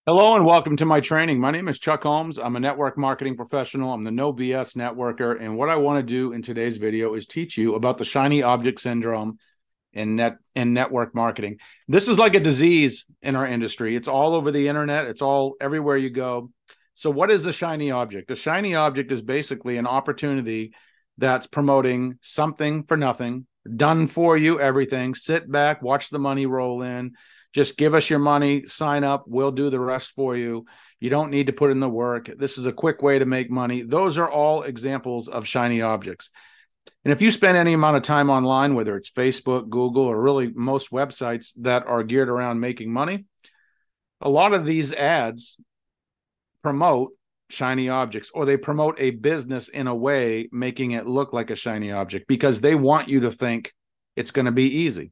Hello and welcome to my training. My name is Chuck Holmes. I'm a network marketing professional. I'm the No BS networker. And what I want to do in today's video is teach you about the shiny object syndrome in network marketing. This is like a disease in our industry. It's all over the internet. It's all everywhere you go. So what is a shiny object? A shiny object is basically an opportunity that's promoting something for nothing, done for you, everything. Sit back, watch the money roll in. Just give us your money, sign up, we'll do the rest for you. You don't need to put in the work. This is a quick way to make money. Those are all examples of shiny objects. And if you spend any amount of time online, whether it's Facebook, Google, or really most websites that are geared around making money, a lot of these ads promote shiny objects, or they promote a business in a way making it look like a shiny object because they want you to think it's going to be easy.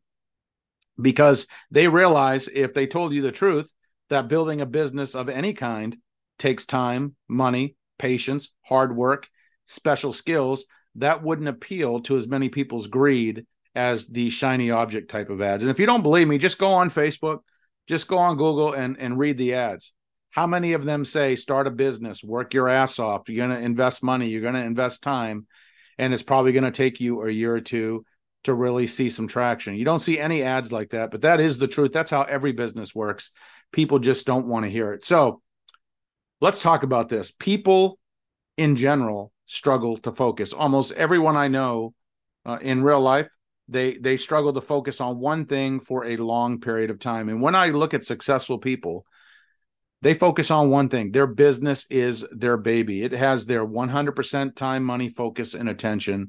Because they realize if they told you the truth, that building a business of any kind takes time, money, patience, hard work, special skills, that wouldn't appeal to as many people's greed as the shiny object type of ads. And if you don't believe me, just go on Facebook, just go on Google and read the ads. How many of them say start a business, work your ass off, you're going to invest money, you're going to invest time, and it's probably going to take you a year or two to really see some traction. You don't see any ads like that, but that is the truth. That's how every business works. People just don't want to hear it. So let's talk about this. People in general struggle to focus. Almost everyone I know in real life, they struggle to focus on one thing for a long period of time. And when I look at successful people, they focus on one thing. Their business is their baby. It has their 100% time, money, focus, and attention.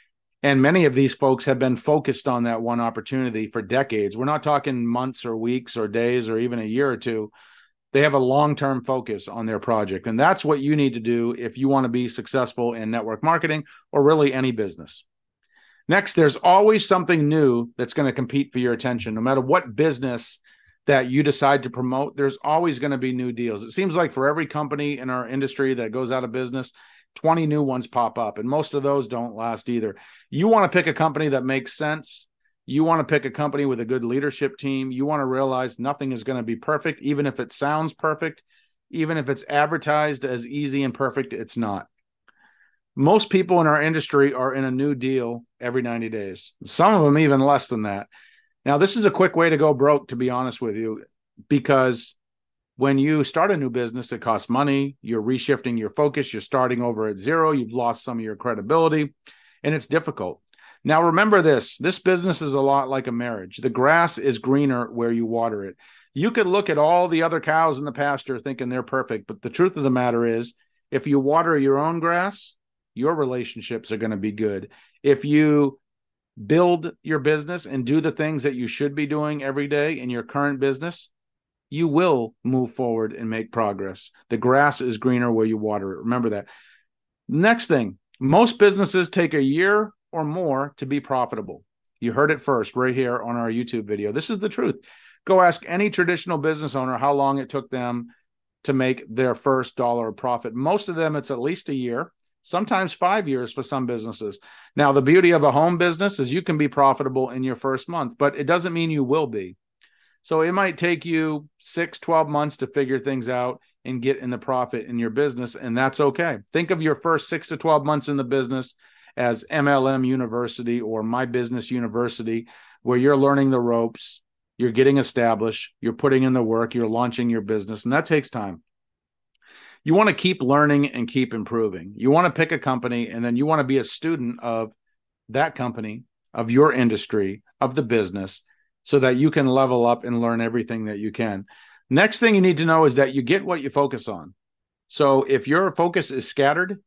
And many of these folks have been focused on that one opportunity for decades. We're not talking months or weeks or days or even a year or two. They have a long-term focus on their project. And that's what you need to do if you want to be successful in network marketing or really any business. Next, there's always something new that's going to compete for your attention. No matter what business that you decide to promote, there's always going to be new deals. It seems like for every company in our industry that goes out of business, 20 new ones pop up, and most of those don't last either. You want to pick a company that makes sense. You want to pick a company with a good leadership team. You want to realize nothing is going to be perfect, even if it sounds perfect, even if it's advertised as easy and perfect, it's not. Most people in our industry are in a new deal every 90 days. Some of them even less than that. Now, this is a quick way to go broke, to be honest with you, because when you start a new business, it costs money. You're reshifting your focus. You're starting over at zero. You've lost some of your credibility, and it's difficult. Now, remember this business is a lot like a marriage. The grass is greener where you water it. You could look at all the other cows in the pasture thinking they're perfect, but the truth of the matter is, if you water your own grass, your relationships are going to be good. If you build your business and do the things that you should be doing every day in your current business, you will move forward and make progress. The grass is greener where you water it. Remember that. Next thing, most businesses take a year or more to be profitable. You heard it first right here on our YouTube video. This is the truth. Go ask any traditional business owner how long it took them to make their first dollar of profit. Most of them, it's at least a year, sometimes 5 years for some businesses. Now, the beauty of a home business is you can be profitable in your first month, but it doesn't mean you will be. So it might take you 6-12 months to figure things out and get in the profit in your business, and that's okay. Think of your first 6 to 12 months in the business as MLM University or My Business University, where you're learning the ropes, you're getting established, you're putting in the work, you're launching your business, and that takes time. You want to keep learning and keep improving. You want to pick a company, and then you want to be a student of that company, of your industry, of the business, so that you can level up and learn everything that you can. Next thing you need to know is that you get what you focus on. So if your focus is scattered,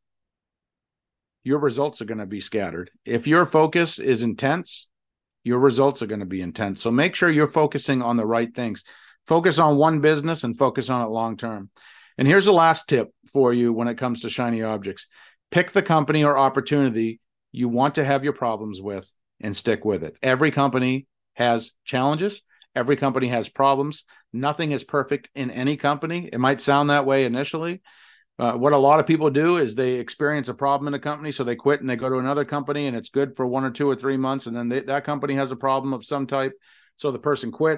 your results are going to be scattered. If your focus is intense, your results are going to be intense. So make sure you're focusing on the right things. Focus on one business and focus on it long term. And here's the last tip for you when it comes to shiny objects. Pick the company or opportunity you want to have your problems with and stick with it. Every company has challenges. Every company has problems. Nothing is perfect in any company. It might sound that way initially. What a lot of people do is they experience a problem in a company, so they quit and they go to another company, and it's good for 1 or 2 or 3 months, and then that company has a problem of some type, so the person quits.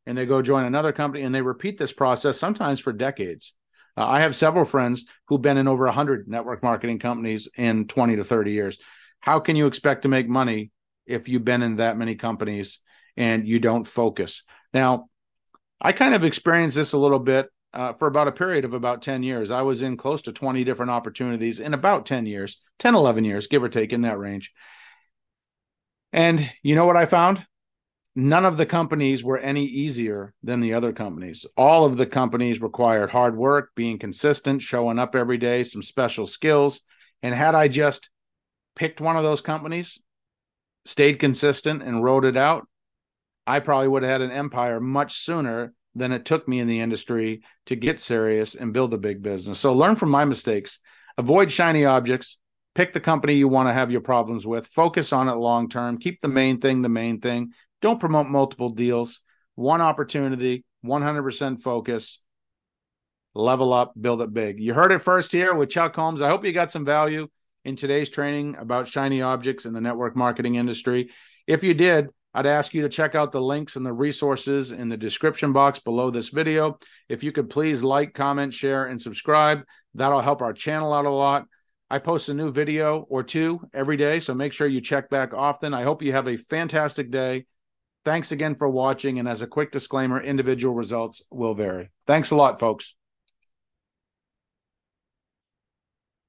and they go join another company, and they repeat this process sometimes for decades. I have several friends who've been in over 100 network marketing companies in 20 to 30 years. How can you expect to make money if you've been in that many companies and you don't focus? Now, I kind of experienced this a little bit for about a period of about 10 years. I was in close to 20 different opportunities in about 10 years, 10, 11 years, give or take, in that range. And you know what I found? None of the companies were any easier than the other companies. All of the companies required hard work, being consistent, showing up every day, some special skills. And had I just picked one of those companies, stayed consistent, and rode it out, I probably would have had an empire much sooner than it took me in the industry to get serious and build a big business. So learn from my mistakes, avoid shiny objects, pick the company you want to have your problems with, focus on it long term, keep the main thing the main thing. Don't promote multiple deals. One opportunity, 100% focus, level up, build it big. You heard it first here with Chuck Holmes. I hope you got some value in today's training about shiny objects in the network marketing industry. If you did, I'd ask you to check out the links and the resources in the description box below this video. If you could please like, comment, share, and subscribe, that'll help our channel out a lot. I post a new video or two every day, so make sure you check back often. I hope you have a fantastic day. Thanks again for watching, and as a quick disclaimer, individual results will vary. Thanks a lot, folks.